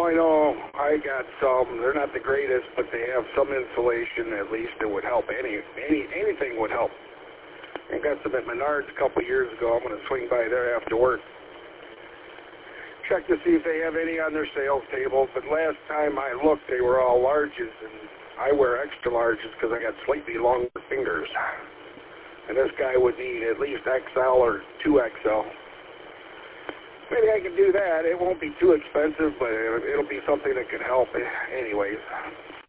Oh, I know. I got some. They're not the greatest, but they have some insulation. At least it would help. Anything would help. I got some at Menards a couple years ago. I'm going to swing by there after work. Check to see if they have any on their sales table. But last time I looked, they were all larges, and I wear extra larges because I got slightly longer fingers. And this guy would need at least XL or 2XL. Maybe I can do that. It won't be too expensive, but it'll be something that could help anyways.